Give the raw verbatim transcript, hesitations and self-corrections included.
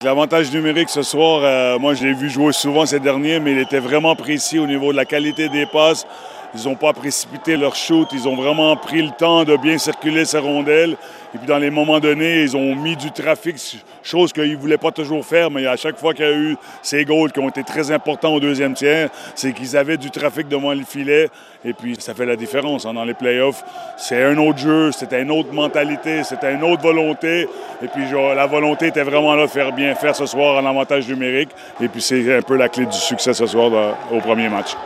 L'avantage numérique ce soir, euh, moi je l'ai vu jouer souvent ces derniers, mais il était vraiment précis au niveau de la qualité des passes. Ils n'ont pas précipité leur shoot, ils ont vraiment pris le temps de bien circuler ces rondelles. Et puis dans les moments donnés, ils ont mis du trafic, chose qu'ils ne voulaient pas toujours faire, mais à chaque fois qu'il y a eu ces goals qui ont été très importants au deuxième tiers, c'est qu'ils avaient du trafic devant le filet. Et puis ça fait la différence hein, dans les playoffs. C'est un autre jeu, c'était une autre mentalité, c'était une autre volonté. Et puis genre, la volonté était vraiment là de faire bien faire ce soir en avantage numérique. Et puis c'est un peu la clé du succès ce soir là, au premier match.